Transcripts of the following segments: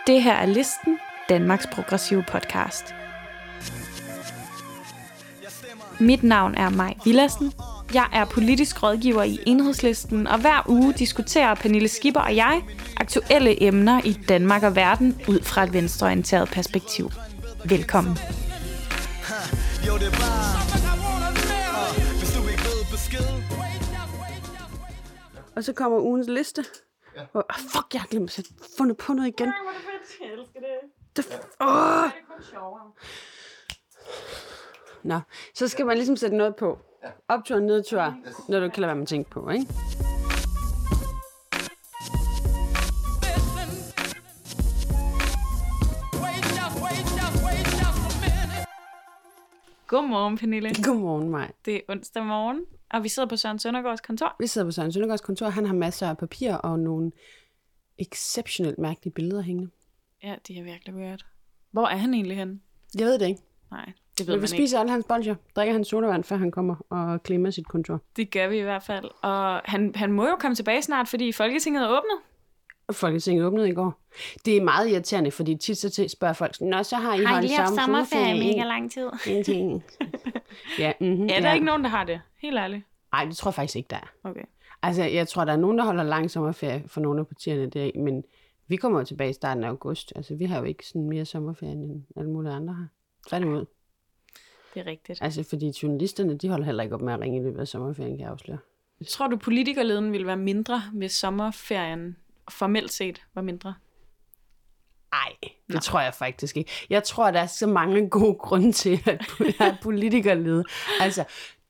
Det her er Listen, Danmarks progressive podcast. Mit navn er Maj Villadsen. Jeg er politisk rådgiver i Enhedslisten, og hver uge diskuterer Pernille Skipper og jeg aktuelle emner i Danmark og verden ud fra et venstreorienteret perspektiv. Velkommen. Og så kommer ugens liste. Ja. Fuck, jeg har glemt at fundet på noget igen. Nej, hvor er det fedt. Jeg elsker det. Det er kun sjovere. Nå, så skal man ligesom sætte noget på. Optur og nedtur, når du kan lade være med at tænke på, ikke? Godmorgen, Pernille. Godmorgen, Maj. Det er onsdag morgen, og vi sidder på Søren Søndergaards kontor. Vi sidder på Søren Søndergaards kontor. Han har masser af papir og nogle exceptionelt mærkelige billeder hængende. Ja, det er virkelig weird. Hvor er han egentlig henne? Jeg ved det ikke. Nej, det ved man vi ikke. spiser alle hans bolcher, drikker hans sodavand, før han kommer og klemmer sit kontor. Det gør vi i hvert fald. Og han må jo komme tilbage snart, fordi Folketinget er åbnet. Folketinget åbnede i går. Det er meget irriterende, fordi tit så spørger folk, nå, så har I holdt samme sommerferie mega lang tid? Ja, ja, der er ikke nogen, der har det. Helt ærligt. Nej, det tror jeg faktisk ikke, der er. Okay. Altså, jeg tror, der er nogen, der holder lang sommerferie for nogle af partierne der, men vi kommer jo tilbage i starten af august. Altså, vi har jo ikke sådan mere sommerferie, end alle mulige andre har. Tværtimod. Det er rigtigt. Altså, fordi journalisterne, de holder heller ikke op med at ringe i løbet af sommerferien, kan jeg afsløre. Tror du, politikerleden ville være mindre, hvis sommerferien formelt set var mindre? Nej, det tror jeg faktisk ikke. Jeg tror, der er så mange gode grunde til, at politikerlede. Altså,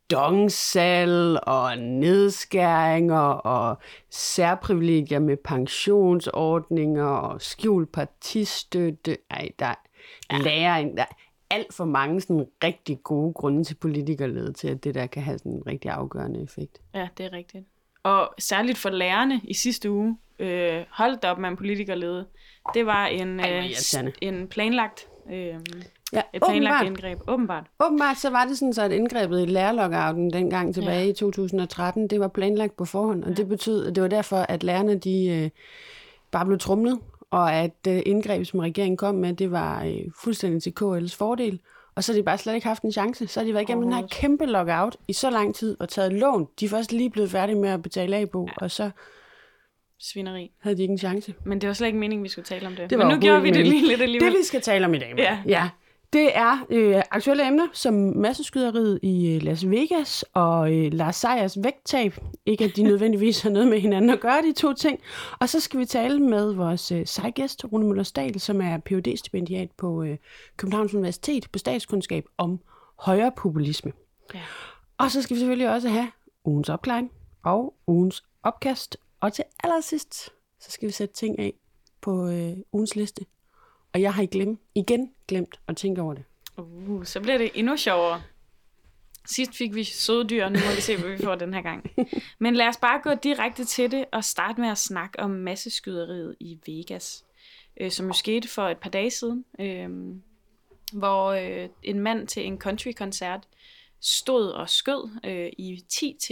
dongsal og nedskæringer og særprivilegier med pensionsordninger og skjult partistøtte. Ej, der er læring. Der er alt for mange sådan rigtig gode grunde til politikerlede til, at det der kan have sådan en rigtig afgørende effekt. Ja, det er rigtigt. Og særligt for lærerne i sidste uge, holdt op med en politikerlede. Det var en planlagt, et planlagt indgreb. Åbenbart så var det sådan, så at indgrebet i lærerlockouten dengang tilbage i 2013, det var planlagt på forhånd, og det betød, at det var derfor, at lærerne de bare blev tromlet, og at indgreb, som regeringen kom med, det var fuldstændig til KL's fordel. Og så har de bare slet ikke haft en chance. Så har de været igennem den her kæmpe lockout i så lang tid og taget lån. De er først lige blevet færdige med at betale af på, og så svineri. Havde de ikke en chance. Men det var slet ikke meningen, vi skulle tale om det. Men nu gjorde vi det lige lidt alligevel. Det vi skal tale om i dag, ja. Det er aktuelle emner, som masseskyderiet i Las Vegas og Lars Seiers vægttab. Ikke at de nødvendigvis har noget med hinanden at gøre, de to ting. Og så skal vi tale med vores sejgæst, Rune Møller-Stahl, som er Ph.D.-stipendiat på Københavns Universitet på statskundskab om højrepopulisme. Ja. Og så skal vi selvfølgelig også have ugens opklaring og ugens opkast. Og til allersidst, så skal vi sætte ting af på ugens liste. Og jeg har igen glemt at tænke over det. Så bliver det endnu sjovere. Sidst fik vi søde dyr, nu må vi se, hvad vi får den her gang. Men lad os bare gå direkte til det og starte med at snakke om masseskyderiet i Vegas, som jo skete for et par dage siden, hvor en mand til en countrykoncert stod og skød i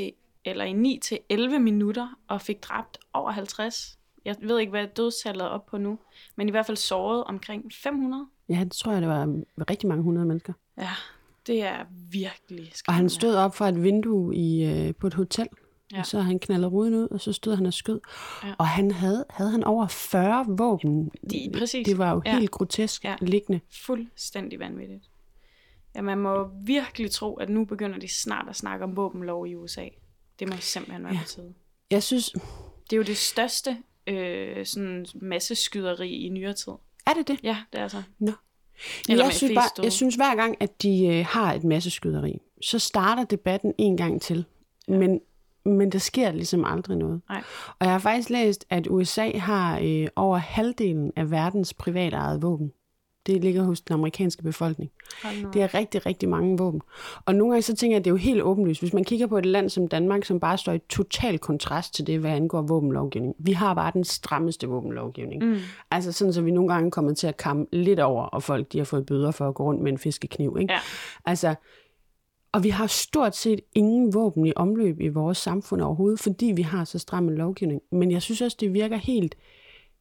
9-11 minutter og fik dræbt over 50. Jeg ved ikke, hvad dødstallet er op på nu, men i hvert fald såret omkring 500. Ja, det tror jeg, det var rigtig mange 100 mennesker. Ja, det er virkelig skræmmende. Og han stod op fra et vindue på et hotel, og så han knaldede ruden ud, og så stod han og skød. Ja. Og han havde han over 40 våben. Præcis. Det var jo helt grotesk liggende. Fuldstændig vanvittigt. Ja, man må virkelig tro, at nu begynder de snart at snakke om våbenlov i USA. Det må simpelthen være på tide. Jeg synes... Det er jo det største sådan masseskyderi i nyere tid. Er det det? Ja, det er så. Nå. Jeg synes hver gang, at de har et masseskyderi, så starter debatten en gang til. Ja. Men der sker ligesom aldrig noget. Nej. Og jeg har faktisk læst, at USA har over halvdelen af verdens privatejede våben. Det ligger hos den amerikanske befolkning. Det er rigtig, rigtig mange våben. Og nogle gange så tænker jeg, at det er jo helt åbenlyst. Hvis man kigger på et land som Danmark, som bare står i total kontrast til det, hvad angår våbenlovgivning. Vi har bare den strammeste våbenlovgivning. Altså sådan, så vi nogle gange kommer til at kamme lidt over, og folk de har fået bøder for at gå rundt med en fiskekniv. Ikke? Ja. Altså, og vi har stort set ingen våben i omløb i vores samfund overhovedet, fordi vi har så stram en lovgivning. Men jeg synes også, det virker helt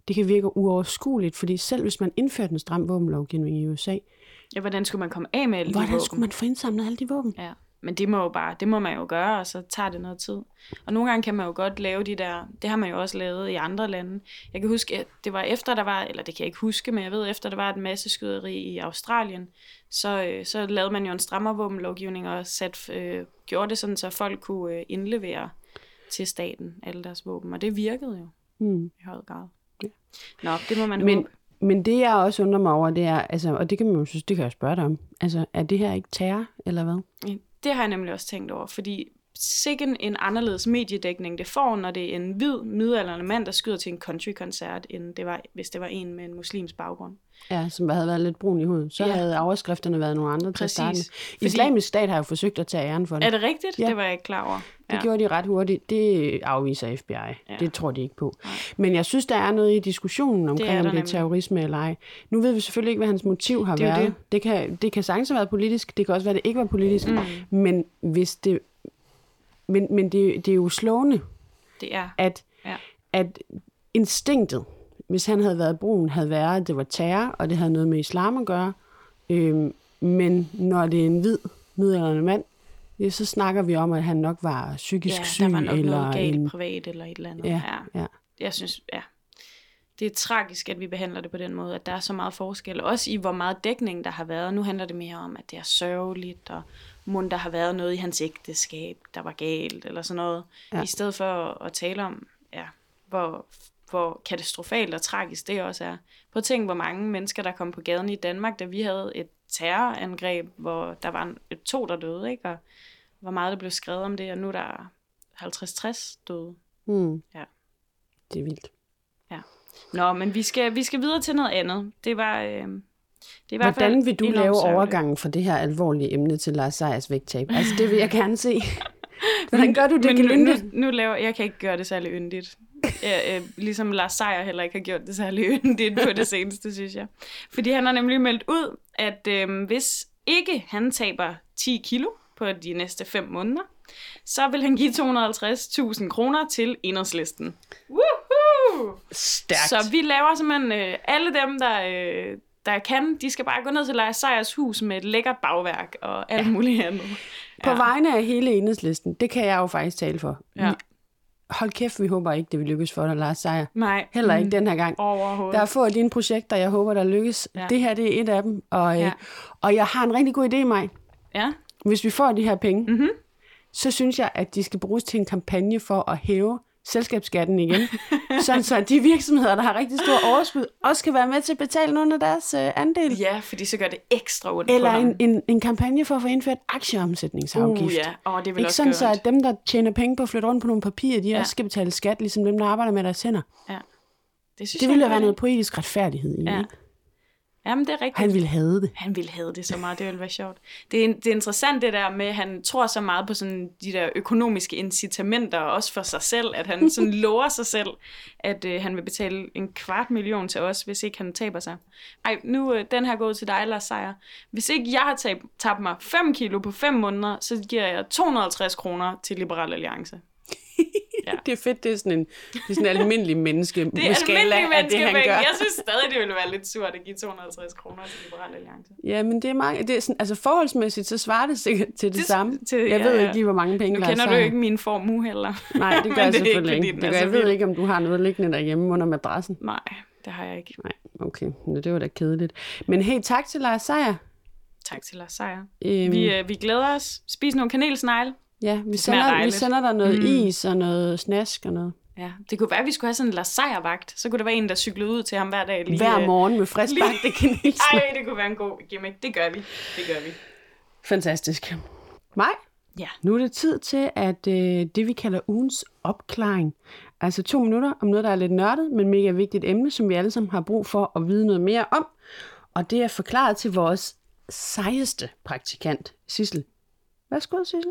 det kan virke uoverskueligt, fordi selv hvis man indførte en stram våbenlovgivning i USA, ja, hvordan skulle man komme af med alle de våben? Hvordan skulle man få indsamlet alle de våben? Ja, men det må man jo gøre, og så tager det noget tid. Og nogle gange kan man jo godt lave de der, det har man jo også lavet i andre lande. Jeg kan huske, at det var efter der var, eller det kan jeg ikke huske, men jeg ved, efter der var et masseskyderi i Australien, så lavede man jo en strammere våbenlovgivning og gjorde det sådan, så folk kunne indlevere til staten alle deres våben, og det virkede jo i høj grad. Ja. Nå, det må man håbe. Men det, jeg også undrer mig over, det er, altså, og det kan man jo synes, det kan jeg spørge dig om, altså, er det her ikke terror, eller hvad? Det har jeg nemlig også tænkt over, fordi sikkert en anderledes mediedækning det får, når det er en hvid, midaldrende mand, der skyder til en countrykoncert, end det var, hvis det var en med en muslimsk baggrund. Ja, som havde været lidt brun i hovedet. Så havde overskrifterne været nogle andre til at starte med. Islamisk Stat har jo forsøgt at tage æren for det. Er det rigtigt? Ja. Det var jeg ikke klar over. Det gjorde de ret hurtigt. Det afviser FBI. Ja. Det tror de ikke på. Nej. Men jeg synes, der er noget i diskussionen omkring, om det er terrorisme eller ej. Nu ved vi selvfølgelig ikke, hvad hans motiv har været. Det kan sagtens have været politisk. Det kan også være, det ikke var politisk. Men hvis det... Men det er jo slående, det er. At instinktet, hvis han havde været brun, havde været, at det var terror, og det havde noget med islam at gøre. Men når det er en hvid, midaldrende mand, så snakker vi om, at han nok var psykisk syg. Ja, der var nok noget galt privat eller et eller andet. Ja. Jeg synes, det er tragisk, at vi behandler det på den måde, at der er så meget forskel. Også i, hvor meget dækning der har været. Nu handler det mere om, at det er sørgeligt, og der har været noget i hans ægteskab, der var galt, eller sådan noget. Ja. I stedet for at tale om, hvor katastrofalt og tragisk det også er. Prøv at tænke, hvor mange mennesker, der kom på gaden i Danmark, da vi havde et terrorangreb, hvor der var 2, der døde, ikke? Og hvor meget der blev skrevet om det, og nu er der 50-60 døde. Ja. Det er vildt. Ja. Nå, men vi skal videre til noget andet. Det var... Hvordan vil du lave overgangen fra det her alvorlige emne til Lars Seiers vægttab? Altså, det vil jeg gerne se. Hvordan gør du det yndigt? Jeg kan ikke gøre det særlig yndigt. Ligesom Lars Seier heller ikke har gjort det særlig yndigt på det seneste, synes jeg. Fordi han har nemlig meldt ud, at hvis ikke han taber 10 kilo på de næste 5 måneder, så vil han give 250.000 kroner til Enhedslisten. Woohoo! Stærkt. Så vi laver simpelthen alle dem, der kan, de skal bare gå ned til Lars Seiers hus med et lækkert bagværk og alt muligt andet. På vegne af hele Enhedslisten, det kan jeg jo faktisk tale for. Ja. Hold kæft, vi håber ikke, det vil lykkes for dig, Lars Seier. Nej. Heller ikke den her gang. Overhovedet. Der er få af dine projekter, jeg håber, der lykkes. Ja. Det her, det er et af dem. Og jeg har en rigtig god idé, Maj. Ja. Hvis vi får de her penge, så synes jeg, at de skal bruges til en kampagne for at hæve selskabsskatten igen. Sådan så de virksomheder, der har rigtig stor overskud, også kan være med til at betale nogle af deres andel. Ja, fordi så gør det ekstra ondt. Eller en kampagne for at få indført aktieomsætningsafgift. Det vil ikke også sådan så, at dem, der tjener penge på at flytte rundt på nogle papirer, de også skal betale skat, ligesom dem, der arbejder med deres hænder. Ja. Det ville være noget poetisk retfærdighed i. Ja. Jamen, det er rigtigt. Han ville have det. Han ville have det så meget, det ville være sjovt. Det er interessant det der med, at han tror så meget på sådan de der økonomiske incitamenter, også for sig selv, at han sådan lover sig selv, at han vil betale 250.000 til os, hvis ikke han taber sig. Ej, nu den her gået til dig, Lars Seier. Hvis ikke jeg har tabt mig 5 kilo på 5 måneder, så giver jeg 250 kroner til Liberal Alliance. Ja. Det er fedt, det er sådan en almindelig menneske. Det er almindelig menneske, jeg synes stadig, det ville være lidt surt at give 250 kroner til Liberal Alliance. Ja, men det er mange, det er sådan, altså forholdsmæssigt, så svarer det sikkert til det samme. Jeg ved ikke lige, hvor mange penge der er. Nu kender du ikke min formue heller. Nej, det gør jeg selvfølgelig ikke. Jeg ved ikke, om du har noget liggende derhjemme under madrassen. Nej, det har jeg ikke. Nej, okay. Det var da kedeligt. Men hey, tak til Lars Seier. Tak til Lars Seier. Vi glæder os. Spis nogle kanelsnegle. Ja, vi sender der noget is og noget snask og noget. Ja, det kunne være, at vi skulle have sådan en Lars Seier-vagt. Så kunne der være en, der cyklede ud til ham hver dag. Hver morgen med friskbagte kanelsnegle. Ej, det kunne være en god gimmick. Det gør vi. Fantastisk. Maj? Ja. Nu er det tid til, at det vi kalder ugens opklaring. Altså 2 minutter om noget, der er lidt nørdet, men mega vigtigt emne, som vi alle sammen har brug for at vide noget mere om. Og det er forklaret til vores sejeste praktikant, Sissel. Værsgo, Sissel.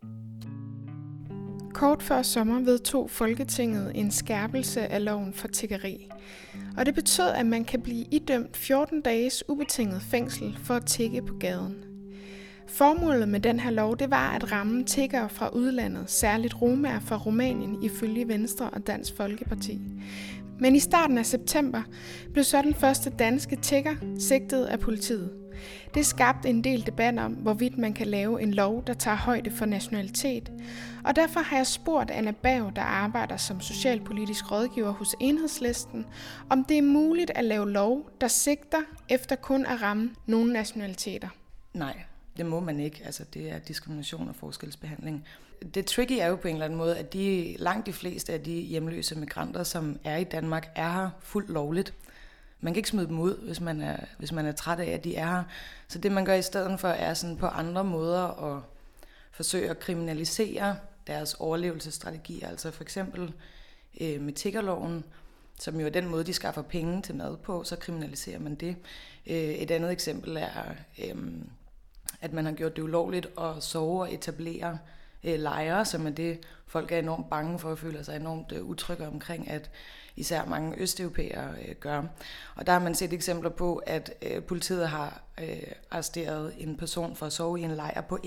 Kort før sommer vedtog Folketinget en skærpelse af loven for tiggeri. Og det betød, at man kan blive idømt 14 dages ubetinget fængsel for at tigge på gaden. Formålet med den her lov, det var at ramme tiggere fra udlandet, særligt romaer fra Rumænien, ifølge Venstre og Dansk Folkeparti. Men i starten af september blev så den første danske tigger sigtet af politiet. Det skabte en del debat om, hvorvidt man kan lave en lov, der tager højde for nationalitet. Og derfor har jeg spurgt Anna Berg, der arbejder som socialpolitisk rådgiver hos Enhedslisten, om det er muligt at lave lov, der sigter efter kun at ramme nogle nationaliteter. Nej, det må man ikke. Altså, det er diskrimination og forskelsbehandling. Det tricky er jo på en eller anden måde, at langt de fleste af de hjemløse migranter, som er i Danmark, er her fuldt lovligt. Man kan ikke smide dem ud, hvis man er træt af, at de er her. Så det, man gør i stedet for, er sådan på andre måder at forsøge at kriminalisere deres overlevelsesstrategier. Altså for eksempel med tiggerloven, som jo er den måde, de skaffer penge til mad på, så kriminaliserer man det. Et andet eksempel er, at man har gjort det ulovligt at sove og etablere lejre, som er det, folk er enormt bange for og føler sig enormt utrygge omkring, at især mange østeuropæere gør. Og der har man set eksempler på, at politiet har arresteret en person for at sove i en lejr på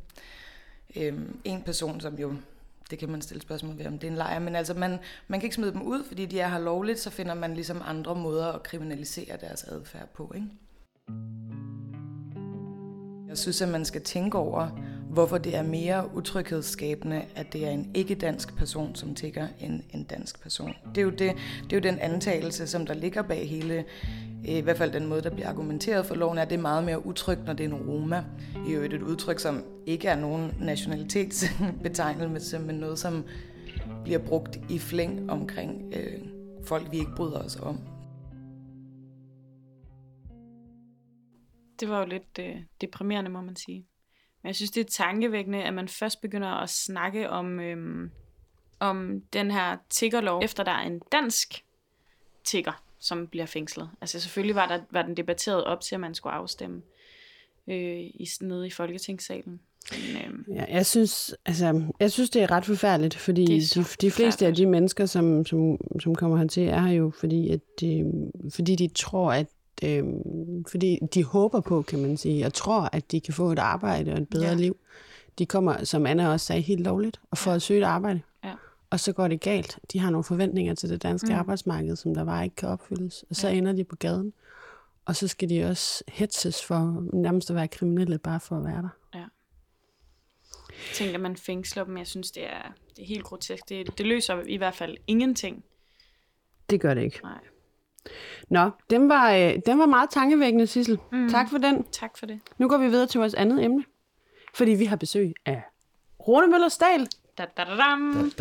en person, som jo, det kan man stille spørgsmål ved, om det er en lejr, men altså man kan ikke smide dem ud, fordi de er her lovligt, så finder man ligesom andre måder at kriminalisere deres adfærd på, ikke? Jeg synes, at man skal tænke over, hvorfor det er mere utryghedsskabende, at det er en ikke-dansk person, som tigger, end en dansk person. Det er jo den antagelse, som der ligger bag hele, i hvert fald den måde, der bliver argumenteret for loven, at det er meget mere utrygt, når det er en roma. Det er jo et udtryk, som ikke er nogen nationalitetsbetegnelse, men noget, som bliver brugt i flæng omkring folk, vi ikke bryder os om. Det var jo lidt deprimerende, må man sige. Men jeg synes, det er tankevækkende, at man først begynder at snakke om den her tiggerlov, efter der er en dansk tigger, som bliver fængslet. Altså selvfølgelig var den debatteret op til, at man skulle afstemme nede i Folketingssalen. Ja, jeg synes, det er ret forfærdeligt, fordi de fleste af de mennesker, som kommer hertil, er her jo, fordi de tror, at fordi de håber på, kan man sige, og tror, at de kan få et arbejde og et bedre liv. De kommer, som Anna også sagde, helt lovligt og får at søge et arbejde. Ja. Og så går det galt. De har nogle forventninger til det danske arbejdsmarked, som der bare ikke kan opfyldes. Og så ender de på gaden. Og så skal de også hetses for nærmest at være kriminelle, bare for at være der. Ja. Jeg tænker, at man fængsler dem. Jeg synes, det er helt grotesk. Det løser i hvert fald ingenting. Det gør det ikke. Nej. Nå, den var meget tankevækkende, Sissel. Tak for den. Tak for det. Nu går vi videre til vores andet emne, fordi vi har besøg af Rune Møller-Stahl. Da-da-da-dam.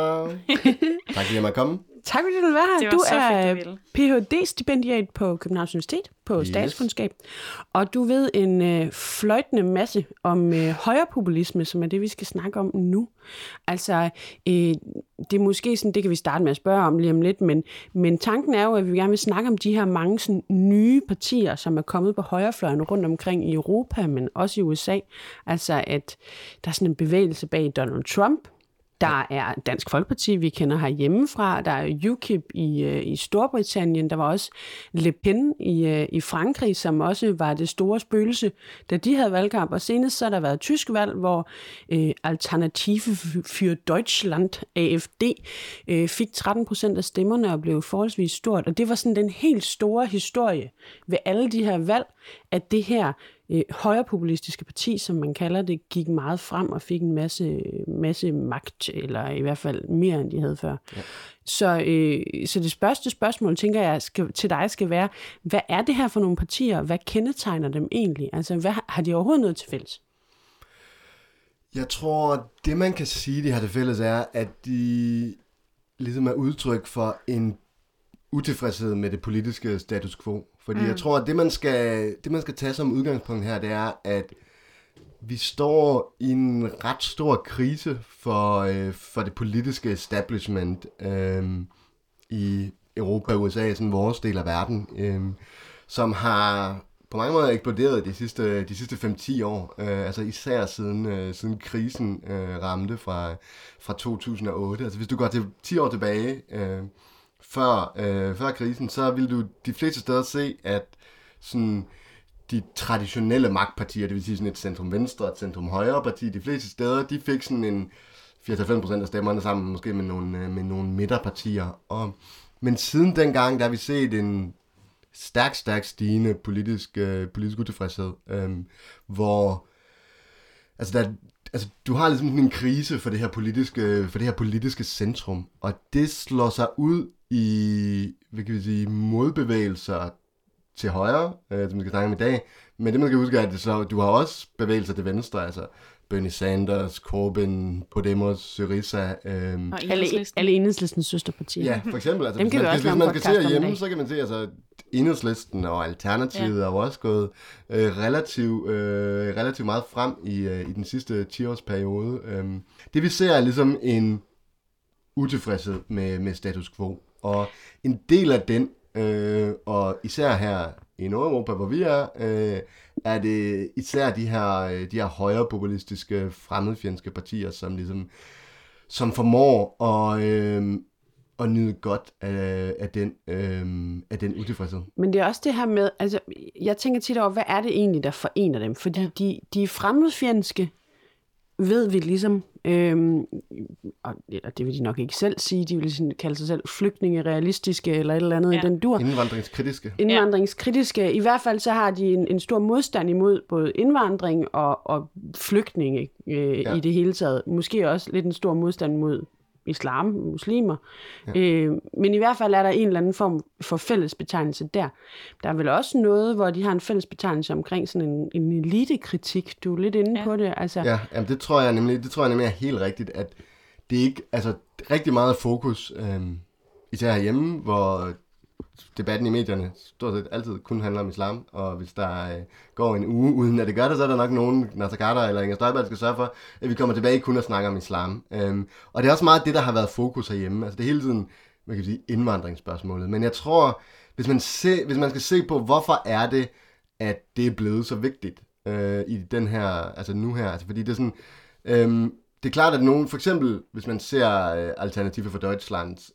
Tak fordi jeg måtte komme. Tak fordi du vil være her. Du er Ph.D.-stipendiat på Københavns Universitet på statskundskab, og du ved en fløjtende masse om højrepopulisme, som er det, vi skal snakke om nu. Altså, det er måske sådan, det kan vi starte med at spørge om lige om lidt, men tanken er jo, at vi gerne vil snakke om de her mange sådan, nye partier, som er kommet på højrefløjen rundt omkring i Europa, men også i USA. Altså, at der er sådan en bevægelse bag Donald Trump. Der er Dansk Folkeparti, vi kender herhjemmefra. Der er UKIP i Storbritannien. Der var også Le Pen i Frankrig, som også var det store spøgelse, da de havde valgkamp. Og senest så har der været tysk valg, hvor Alternative für Deutschland, AfD, fik 13% af stemmerne og blev forholdsvis stort. Og det var sådan den helt store historie ved alle de her valg, at det her højrepopulistiske parti, som man kalder det, gik meget frem og fik en masse magt, eller i hvert fald mere, end de havde før. Ja. Så det første spørgsmål, tænker jeg, til dig skal være, hvad er det her for nogle partier? Hvad kendetegner dem egentlig? Altså, har de overhovedet noget til fælles? Jeg tror, det man kan sige, de har til fælles, er, at de ligesom er udtryk for en utilfredshed med det politiske status quo. Fordi jeg tror, at det man skal tage som udgangspunkt her, det er, at vi står i en ret stor krise for det politiske establishment i Europa og USA, sådan vores del af verden, som har på mange måder eksploderet de sidste 5-10 år, altså især siden krisen ramte fra 2008. Altså hvis du går til 10 år tilbage, før krisen, så vil du de fleste steder se, at sådan de traditionelle magtpartier, det vil sige sådan et centrum-venstre, et centrum-højre parti, de fleste steder, de fik sådan en 80-90% af stemmerne sammen, måske med nogle midterpartier. Og Men siden dengang, der har vi set en stærkt stigende politisk utilfredshed, hvor du har ligesom en krise for det her politiske centrum, og det slår sig ud i, hvad kan vi sige, modbevægelser til højre, som vi skal snakke om i dag. Men det man skal huske er, at du har også bevægelser til venstre, altså Bernie Sanders, Corbyn, Podemos, Syriza. Alle Enhedslistens søsterpartier. Ja, for eksempel. Altså, dem kan hvis man skal se hjemme, så kan man se, altså Enhedslisten og Alternativet er jo også gået relativt meget frem i den sidste 10-årsperiode. Det vi ser er ligesom en utilfredshed med status quo. Og en del af den, og især her i Nordeuropa, hvor vi er det især de her højrepopulistiske, fremmedfjendske partier, som formår at nyde godt af den utilfredshed. Men det er også det her med, altså jeg tænker tit over, hvad er det egentlig, der forener dem? Fordi de fremmedfjendske, ved vi ligesom, og det vil de nok ikke selv sige, de vil sådan kalde sig selv flygtninge realistiske eller et eller andet i den dur. Indvandringskritiske. I hvert fald så har de en stor modstand imod både indvandring og flygtninge i det hele taget. Måske også lidt en stor modstand mod islam, muslimer. Ja. Men i hvert fald er der en eller anden form for fælles betegnelse der. Der er vel også noget, hvor de har en fælles betegnelse omkring sådan en elitekritik. Du er lidt inde på det. Altså. Ja, jamen det tror jeg nemlig er helt rigtigt, at det ikke, altså rigtig meget fokus, især herhjemme, hvor debatten i medierne stort set altid kun handler om islam, og hvis der går en uge uden at det gør det, så er der nok nogen, Naser Khader eller Inger Støjberg, der skal sørge for, at vi kommer tilbage kun at snakke om islam. Og det er også meget det, der har været fokus herhjemme. Altså det er hele tiden, man kan sige, indvandringsspørgsmålet. Men jeg tror, hvis man skal se på, hvorfor er det, at det er blevet så vigtigt i den her, altså nu her, altså fordi det er sådan, det er klart, at nogen, for eksempel, hvis man ser Alternative for Deutschlands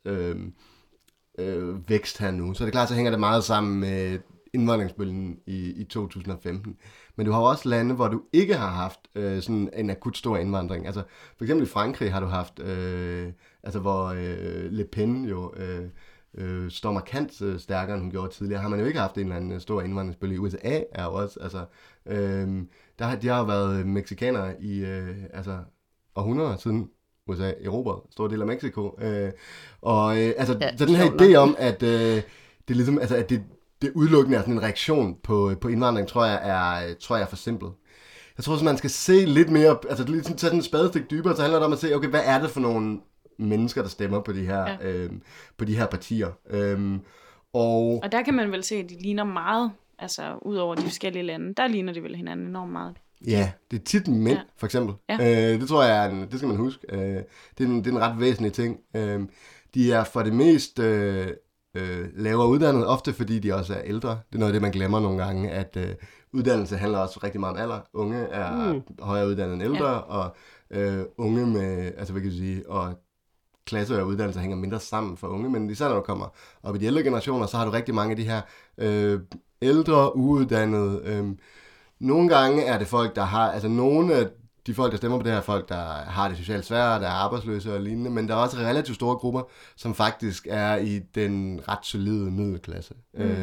vækst her nu, så er det klart, så hænger det meget sammen med indvandringsbølgen i 2015. Men du har også lande, hvor du ikke har haft sådan en akut stor indvandring. Altså for eksempel i Frankrig har du haft, hvor Le Pen jo står markant stærkere, end hun gjorde tidligere. Har man jo ikke haft en eller anden stor indvandringsbølge. I USA er jo også, de har jo været mexikanere i århundreder siden USA erobret stor del af Mexico. Så den her idé om, at det ligesom, altså at det udelukkende er sådan en reaktion på indvandring, tror jeg er for simpelt. Jeg tror, at man skal se lidt mere, altså ligesom tage en spadestik dybere, så handler det om at se, okay, hvad er det for nogle mennesker, der stemmer på de her partier. Og der kan man vel se, at de ligner meget, altså ud over de forskellige lande, der ligner de vel hinanden enormt meget. Ja, det er tit mænd, for eksempel. Ja. Det tror jeg, det skal man huske. Det er en ret væsentlig ting. De er for det mest lavere uddannet, ofte fordi de også er ældre. Det er noget af det, man glemmer nogle gange, at uddannelse handler også rigtig meget om alder. Unge er højere uddannet end ældre, og unge med, altså hvad kan du sige, og klasse og uddannelse hænger mindre sammen for unge, men især når du kommer op i de ældre generationer, så har du rigtig mange af de her ældre, uuddannede. Nogle gange er det folk, der har, altså nogle af de folk, der stemmer på det her, folk, der har det socialt svært, der er arbejdsløse og lignende, men der er også relativt store grupper, som faktisk er i den ret solide middelklasse.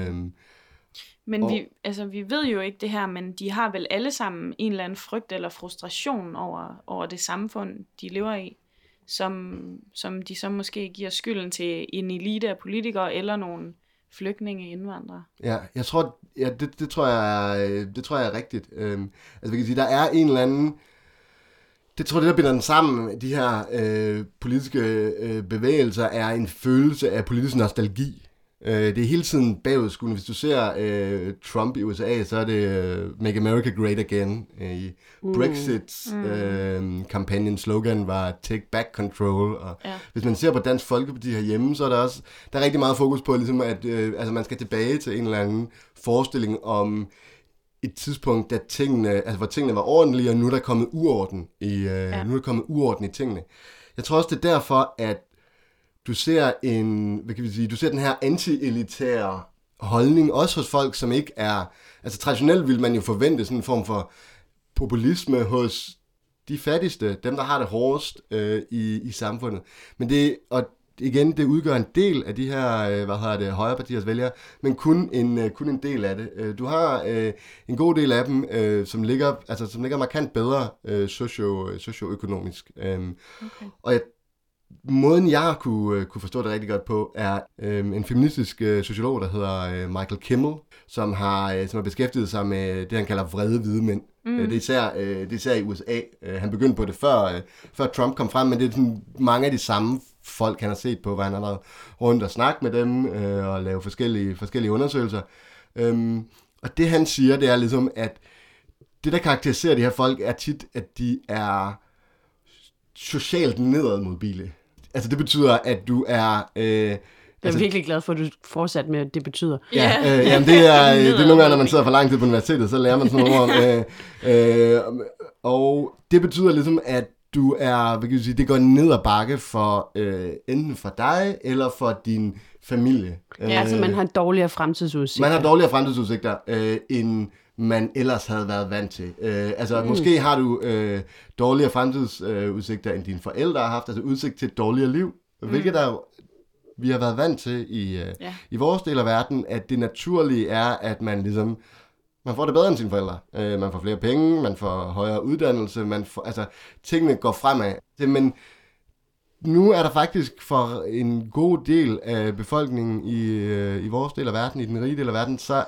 Men vi ved jo ikke det her, men de har vel alle sammen en eller anden frygt eller frustration over det samfund, de lever i, som de så måske giver skylden til en elite af politikere eller nogle flygtninge indvandrere. Ja, jeg tror, det tror jeg er rigtigt. Altså vi kan sige, der er en eller anden, det tror jeg, der binder den sammen, de her politiske bevægelser, er en følelse af politisk nostalgi. Det er hele tiden bagudskuende. Hvis du ser Trump i USA, så er det Make America Great Again. I Brexits kampagnen slogan var Take Back Control. Og hvis man ser på Dansk Folkeparti herhjemme, så er der er rigtig meget fokus på, ligesom at man skal tilbage til en eller anden forestilling om et tidspunkt, hvor tingene var ordentlige, og nu er der kommet uorden i tingene. Jeg tror også, det er derfor, at du ser den her anti-elitære holdning, også hos folk, som ikke er, altså traditionelt vil man jo forvente sådan en form for populisme hos de fattigste, dem der har det hårdest i samfundet. Men igen, det udgør en del af de her, højrepartiers vælgere, men kun en del af det. Du har en god del af dem, som ligger markant bedre socioøkonomisk. Okay. Og måden, jeg kunne forstå det rigtig godt på, er en feministisk sociolog, der hedder Michael Kimmel, som har beskæftiget sig med det, han kalder vrede hvide mænd. Det er især i USA. Han begyndte på det før Trump kom frem, men det er sådan mange af de samme folk, han har set på, hvor han har været rundt og snakket med dem og lave forskellige undersøgelser. Og det han siger, det er ligesom, at det, der karakteriserer de her folk, er tit, at de er socialt nedadmodbile. Altså det betyder, at du er... Jeg er virkelig glad for, at du fortsat med, at det betyder. Jamen det er nogle gange, når man sidder for lang tid på universitetet, så lærer man sådan noget om. Og det betyder ligesom, at du er, det går ned ad bakke for enten for dig, eller for din familie. Altså man har dårligere fremtidsudsigter. Man har dårligere fremtidsudsigter, end man ellers havde været vant til. Måske har du dårligere fremtidsudsigter, end dine forældre har haft, altså udsigt til et dårligere liv, hvilket vi har været vant til i vores del af verden, at det naturlige er, at man får det bedre end sine forældre. Man får flere penge, man får højere uddannelse, tingene går fremad. Men nu er der faktisk for en god del af befolkningen i vores del af verden, i den rige del af verden, så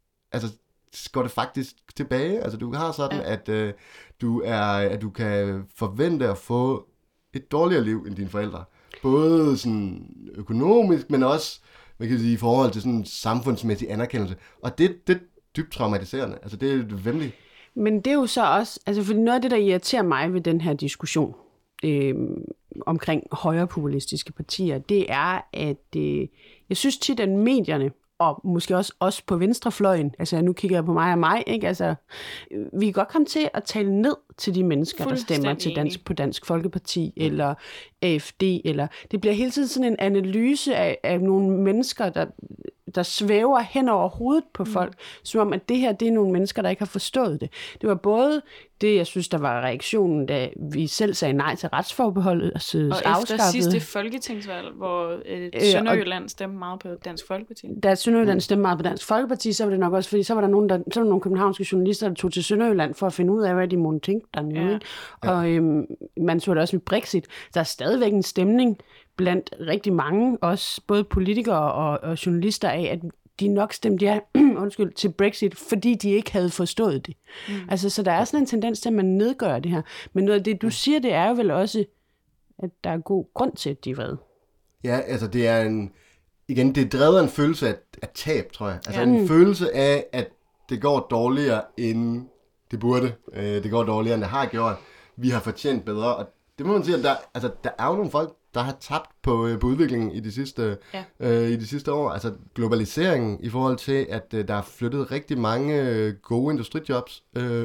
går det faktisk tilbage. Altså du har sådan, at du kan forvente at få et dårligere liv end dine forældre. Både sådan økonomisk, men også i forhold til sådan samfundsmæssig anerkendelse. Og det er dybt traumatiserende. Altså det er vemmeligt. Men det er jo så også, fordi noget af det, der irriterer mig ved den her diskussion omkring højrepopulistiske partier, det er, at jeg synes tit, at medierne, og måske også os på venstrefløjen, nu kigger jeg på mig og mig, ikke? Vi kan godt komme til at tale ned til de mennesker, der stemmer på Dansk Folkeparti eller AFD, eller det bliver hele tiden sådan en analyse af nogle mennesker, der svæver hen over hovedet på folk, som om, at det her, det er nogle mennesker, der ikke har forstået det. Det var både det, jeg synes, der var reaktionen, da vi selv sagde nej til retsforbeholdet og efter sidste folketingsvalg, hvor Sønderjylland stemte meget på Dansk Folkeparti. Da Sønderjylland stemte meget på Dansk Folkeparti, så var det nok også, fordi så var der nogle københavnske journalister, der tog til Sønderjylland for at finde ud af, hvad de måtte tænke dernede. Ja. Og man så det også med Brexit. Der er stadigvæk en stemning blandt rigtig mange, også både politikere og journalister af, at de nok stemte til Brexit, fordi de ikke havde forstået det. Så der er sådan en tendens til, at man nedgør det her. Men noget af det, du siger, det er jo vel også, at der er god grund til, at de er vrede. Ja, det er det er drevet af en følelse af tab, tror jeg. En følelse af, at det går dårligere, end det burde. Det går dårligere, end det har gjort. Vi har fortjent bedre, og det må man sige, at der er jo nogle folk, der har tabt på udviklingen i de sidste år. Globaliseringen i forhold til, at der er flyttet rigtig mange gode industrijobs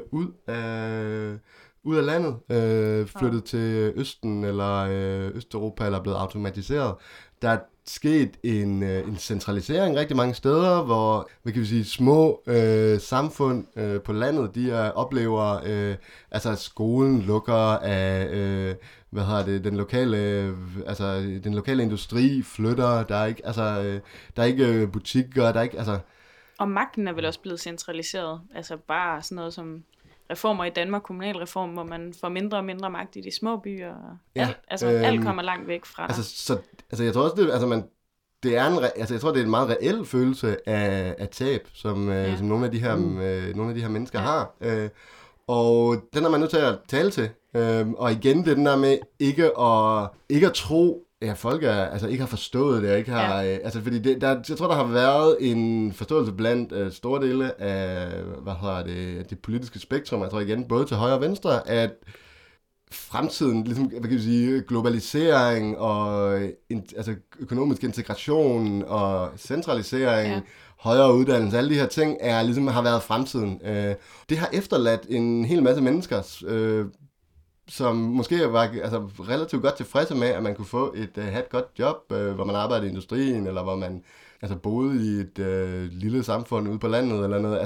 ud af landet. Flyttet til Østen eller Østeuropa, eller blevet automatiseret. Der er sket en centralisering rigtig mange steder, hvor små samfund på landet, de oplever, skolen lukker af, den lokale industri flytter, der er ikke butikker, der er ikke, Og magten er vel også blevet centraliseret, bare sådan noget som reformer i Danmark, kommunalreform, hvor man får mindre og mindre magt i de små byer. Alt kommer langt væk fra dig. Jeg tror også, jeg tror, det er en meget reel følelse af tab, som nogle af de her mennesker har. Og den er man nødt til at tale til. Og igen, det er den der med ikke at tro, at folk ikke har forstået det, og ikke har, fordi jeg tror, der har været en forståelse blandt store dele af, det politiske spektrum, jeg tror igen, både til højre og venstre, at fremtiden, ligesom, globalisering og økonomisk integration og centralisering, højere uddannelse, alle de her ting, har været fremtiden. Det har efterladt en hel masse mennesker, som måske var relativt godt tilfredse med, at man kunne have et godt job, hvor man arbejdede i industrien, eller hvor man boede i et lille samfund ude på landet, eller noget.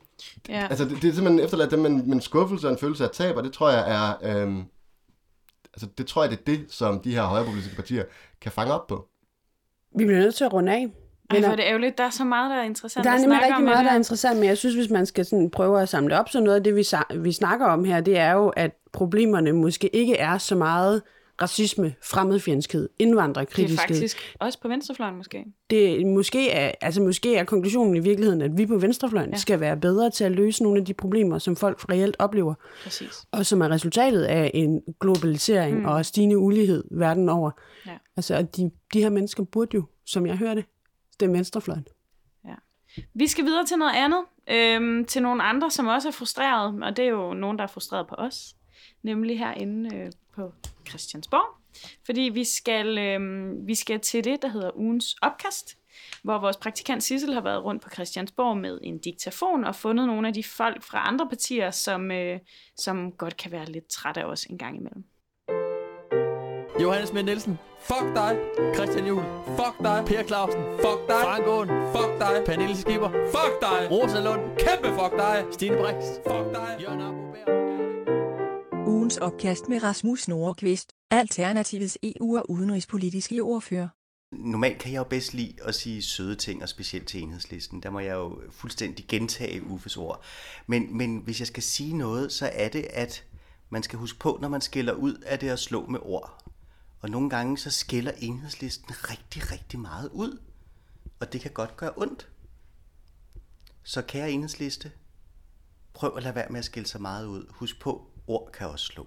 Det er simpelthen efterladt dem med en skuffelse og en følelse af tab, og det tror jeg Altså, det tror jeg, det er det, som de her højrepopulistiske partier kan fange op på. Vi bliver nødt til at runde af. Ej, for det er ærgerligt. Der er så meget, der er interessant. Der er nemlig rigtig meget, der er er interessant, men jeg synes, hvis man skal sådan prøve at samle op, så noget af det, vi snakker om her, det er jo, at problemerne måske ikke er så meget racisme, fremmedfjendskhed, indvandrerkritiskhed. Det er faktisk også på venstrefløjen måske. Det måske er konklusionen i virkeligheden, at vi på venstrefløjen skal være bedre til at løse nogle af de problemer, som folk reelt oplever. Præcis. Og som er resultatet af en globalisering og stigende ulighed verden over. Ja. Altså, at de her mennesker burde jo, som jeg hørte, stemme venstrefløjen. Ja. Vi skal videre til noget andet. Til nogle andre, som også er frustreret, og det er jo nogen, der er frustreret på os. Nemlig herinde på Christiansborg. Fordi vi skal til det, der hedder ugens opkast, hvor vores praktikant Sissel har været rundt på Christiansborg med en diktafon og fundet nogle af de folk fra andre partier, som godt kan være lidt trætte af os en gang imellem. Johannes Schmidt Nielsen, fuck dig. Christian Juhl, fuck dig. Per Clausen, fuck dig. Frank Aaen, fuck dig. Pernille Skipper, fuck dig. Rosa Lund, kæmpe fuck dig. Stine Brix, fuck dig. Jørgen Arbo. Ugens opkast med Rasmus Nordqvist, Alternativets EU- og udenrigspolitiske ordfører. Normalt kan jeg jo bedst lide at sige søde ting, og specielt til Enhedslisten. Der må jeg jo fuldstændig gentage Uffes ord. Men hvis jeg skal sige noget, så er det, at man skal huske på, når man skiller ud, at det at slå med ord. Og nogle gange så skiller Enhedslisten rigtig, rigtig meget ud. Og det kan godt gøre ondt. Så kære Enhedsliste, prøv at lade være med at skille så meget ud. Husk på, ord kan også slå.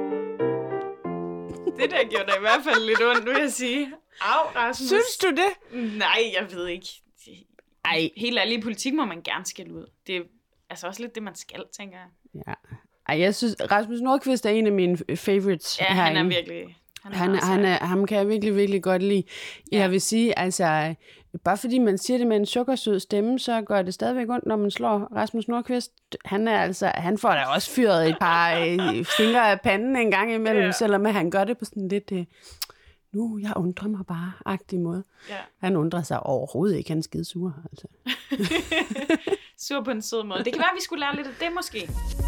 Det der gjorde da i hvert fald lidt ondt, vil jeg sige. Au, Rasmus. Synes du det? Nej, jeg ved ikke. Ej, helt ærligt, i politik må man gerne skille ud. Det er altså også lidt det, man skal, tænker jeg. Ja. Ej, jeg synes, Rasmus Nordqvist er en af mine favorites. Ja, herinde. han er virkelig... Ham kan jeg virkelig, virkelig godt lide. Ja. Jeg vil sige, altså, bare fordi man siger det med en sukkersød stemme, så gør det stadigvæk ondt, når man slår Rasmus Nordqvist. Han får da også fyret et par fingre af panden en gang imellem, selvom han gør det på sådan lidt, jeg undrer mig bare-agtig måde. Ja. Han undrer sig overhovedet ikke, han er skide sur. Altså. Sur på en sød måde. Det kan være, at vi skulle lære lidt af det måske.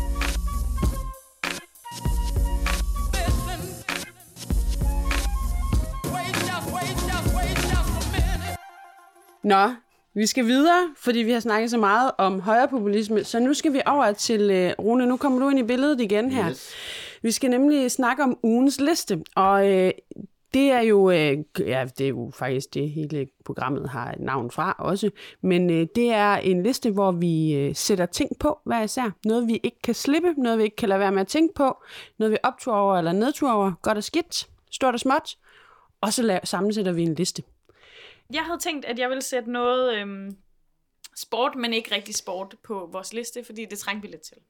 Nå, vi skal videre, fordi vi har snakket så meget om højrepopulisme, så nu skal vi over til, Rune, nu kommer du ind i billedet igen her. Yes. Vi skal nemlig snakke om ugens liste, og det er jo faktisk det, hele programmet har et navn fra også, men det er en liste, hvor vi sætter ting på hver især. Noget, vi ikke kan slippe, noget, vi ikke kan lade være med at tænke på, noget, vi optur over eller nedtur over, godt og skidt, stort og småt, og så sammensætter vi en liste. Jeg havde tænkt, at jeg ville sætte noget sport, men ikke rigtig sport på vores liste, fordi det trængte vi lidt til.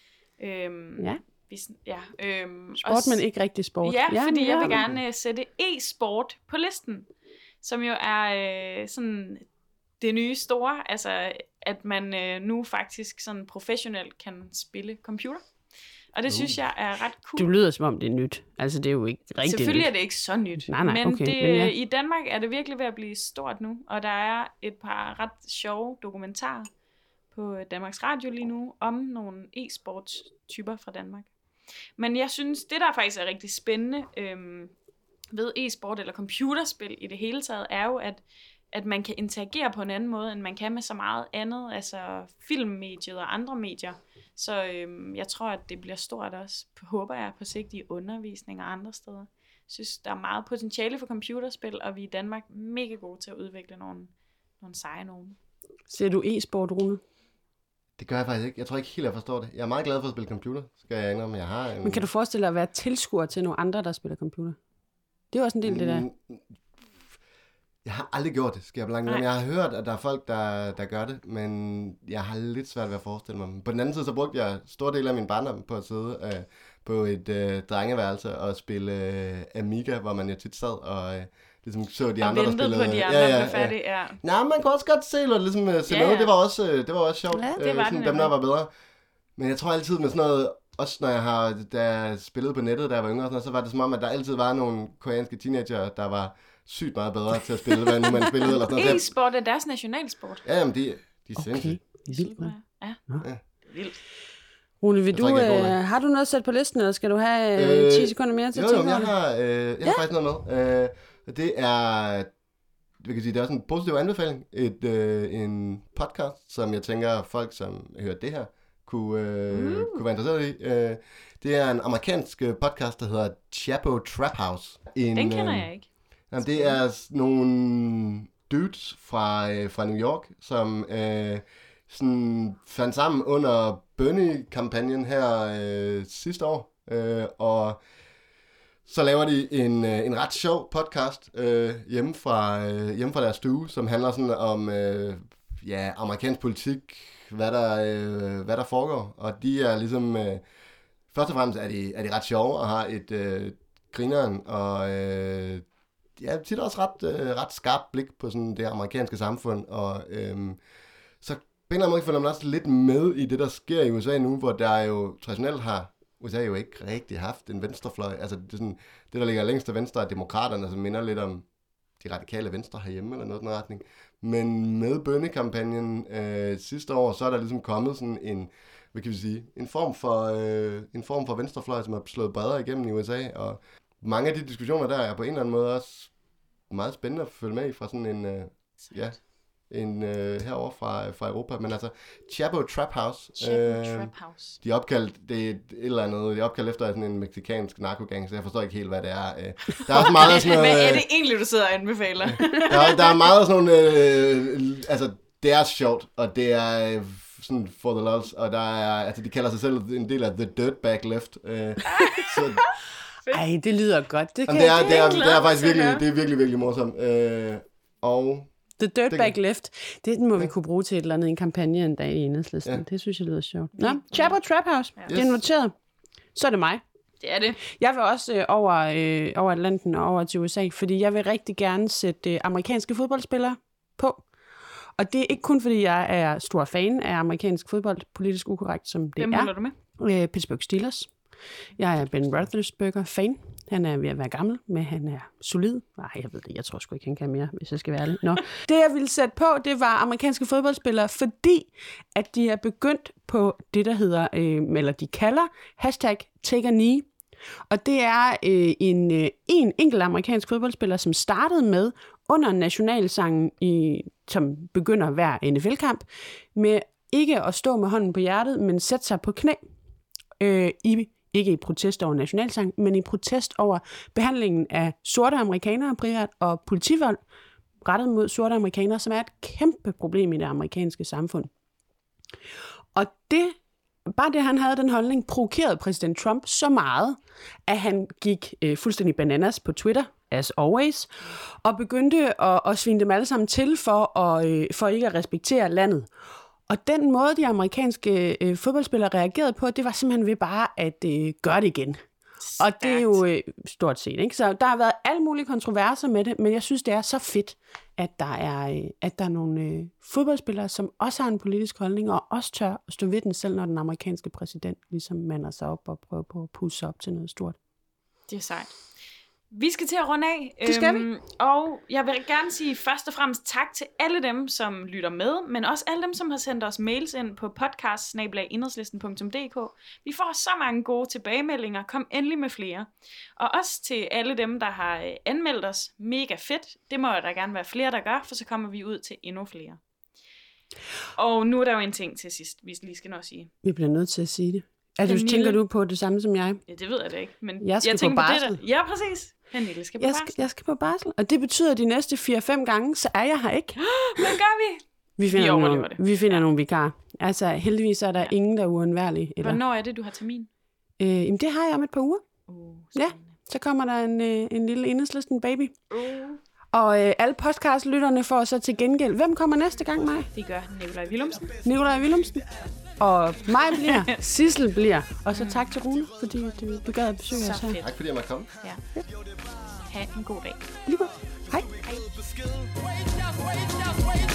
Sport, men ikke rigtig sport. Ja, fordi jeg vil gerne sætte e-sport på listen, som jo er sådan det nye store, altså at man nu faktisk sådan professionelt kan spille computer. Og det synes jeg er ret cool. Du lyder som om det er nyt. Altså det er jo ikke rigtig Selvfølgelig nyt. er det ikke så nyt. Nej, men okay, i Danmark er det virkelig ved at blive stort nu. Og der er et par ret sjove dokumentarer på Danmarks Radio lige nu om nogle e-sportstyper fra Danmark. Men jeg synes, det der faktisk er rigtig spændende ved e-sport eller computerspil i det hele taget, er jo, at man kan interagere på en anden måde, end man kan med så meget andet, altså filmmediet og andre medier. Så jeg tror, at det bliver stort også, håber jeg, på sigt i undervisning og andre steder. Jeg synes, der er meget potentiale for computerspil, og vi er i Danmark mega gode til at udvikle nogle seje nogen. Ser du e-sport, Rune? Det gør jeg faktisk ikke. Jeg tror ikke helt, jeg forstår det. Jeg er meget glad for at spille computer, skal jeg indrømme. Jeg har Men kan du forestille dig at være tilskuer til nogle andre, der spiller computer? Det er jo også en del af det der. Jeg har aldrig gjort det, skal jeg blanke. Jeg har hørt, at der er folk, der gør det, men jeg har lidt svært ved at forestille mig. På den anden side, så brugte jeg store dele af min barndom på at sidde på et drengeværelse og spille Amiga, hvor man jo tit sad og ligesom så de andre, der spillede. Og ventede på de andre, der var færdige, ja. Nej, man kunne også godt se noget, ligesom se noget. Det var også sjovt. Ja, det var sådan, dem, der var bedre. Men jeg tror altid med sådan noget, også når jeg spillede på nettet, da jeg var yngre, så var det som om, at der altid var nogle koreanske teenager, der var sygt meget bedre til at spille, hvad nu man spillede. Eller sådan noget. E-sport er deres nationalsport. Ja, men de er sindssygt. Vildt, ja, det er vildt. Rune, har du noget sat på listen, eller skal du have 10 sekunder mere til at tænke over det? Jeg har faktisk noget med. Det er... Vi kan sige, det er også en positiv anbefaling. En podcast, som jeg tænker, folk, som hører det her, kunne være interesseret i. Det er en amerikansk podcast, der hedder Chapo Trap House. Den kender jeg ikke. Det er nogle dudes fra New York, som sådan fandt sammen under Bernie-kampagnen her sidste år. Og så laver de en ret sjov podcast hjemme fra deres stue, som handler sådan om amerikansk politik, hvad der foregår. Og de er ligesom... først og fremmest er de ret sjove og har et grineren og tit også ret skarpt blik på sådan det amerikanske samfund. Og så på en eller anden måde føler man også lidt med i det, der sker i USA nu, hvor der jo traditionelt har USA jo ikke rigtig haft en venstrefløj. Altså det der ligger længst til venstre er demokraterne, som minder lidt om de radikale venstre herhjemme, eller noget i den retning. Men med Bernie-kampagnen sidste år, så er der ligesom kommet sådan en form for venstrefløj, som er slået bredere igennem i USA, og mange af de diskussioner der er på en eller anden måde også meget spændende at følge med i fra sådan herovre fra Europa, men altså Chapo Trap House. De er opkaldt, det er de er opkaldt efter sådan en mexicansk narkogang, så jeg forstår ikke helt, hvad det er. Der er også meget sådan noget... Hvad er det egentlig, du sidder og anbefaler? der er meget sådan nogle... altså, det er sjovt, og det er sådan for the loves, og der er... Altså, de kalder sig selv en del af The Dirtbag Left. Så... Ej, det lyder godt. Det er faktisk virkelig, virkelig morsomt. Og... The Dirtbag Left, det må vi kunne bruge til et eller andet en kampagne en dag i Enhedslisten. Ja. Det synes jeg lyder sjovt. Nå, Chapo Trap House, det er noteret. Så er det mig. Det er det. Jeg vil også over Atlanten og over til USA, fordi jeg vil rigtig gerne sætte amerikanske fodboldspillere på. Og det er ikke kun, fordi jeg er stor fan af amerikansk fodbold, politisk ukorrekt, som det Hvem holder du med? Pittsburgh Steelers. Jeg er Ben Roethlisberger-fan. Han er ved at være gammel, men han er solid. Nej, jeg ved det. Jeg tror sgu ikke, han kan mere, hvis jeg skal være ærlig. Nå. Det, jeg ville sætte på, det var amerikanske fodboldspillere, fordi at de er begyndt på det, der hedder, eller de kalder, #TakeAKnee. Og det er en enkelt amerikansk fodboldspiller, som startede med under nationalsangen, som begynder hver NFL-kamp, med ikke at stå med hånden på hjertet, men sætte sig på knæ ikke i protest over nationalsang, men i protest over behandlingen af sorte amerikanere primært og politivold rettet mod sorte amerikanere, som er et kæmpe problem i det amerikanske samfund. Og bare det, han havde den holdning, provokerede præsident Trump så meget, at han gik fuldstændig bananas på Twitter, as always, og begyndte at svine dem alle sammen til for ikke at respektere landet. Og den måde, de amerikanske fodboldspillere reagerede på, det var simpelthen ved bare at gøre det igen. Og det er jo stort set, ikke? Så der har været alle mulige kontroverser med det, men jeg synes, det er så fedt, at der er nogle fodboldspillere, som også har en politisk holdning, og også tør at stå ved den selv, når den amerikanske præsident ligesom mander sig op og prøver på at pusse op til noget stort. Det er sejt. Vi skal til at runde af. Det skal vi. Og jeg vil gerne sige først og fremmest tak til alle dem, som lytter med, men også alle dem, som har sendt os mails ind på podcast@enhedslisten.dk. Vi får så mange gode tilbagemeldinger. Kom endelig med flere. Og også til alle dem, der har anmeldt os. Mega fedt. Det må der gerne være flere, der gør, for så kommer vi ud til endnu flere. Og nu er der jo en ting til sidst, vi lige skal nå at sige. Vi bliver nødt til at sige det. Tænker du på det samme som jeg? Ja, det ved jeg da ikke. Men jeg skal på barsel. Ja, præcis. Pernille skal på barsel. Jeg skal på barsel, og det betyder, at de næste 4-5 gange, så er jeg her ikke. Hvad gør vi? Vi finder nogle vikarer. Altså, heldigvis er der ingen, der er uundværlige. Hvornår er det, du har termin? Jamen, det har jeg om et par uger. Ja, så kommer der en lille Enhedslisten baby. Og alle podcastlytterne får så til gengæld. Hvem kommer næste gang, mig? Det gør Nikolaj Willumsen. Og mig bliver, Sissel bliver. Og så tak til Rune, fordi du gad at besøge os her. Tak fordi jeg måtte komme. Ja. Ha' en god dag. Lige godt. Hej. Hej.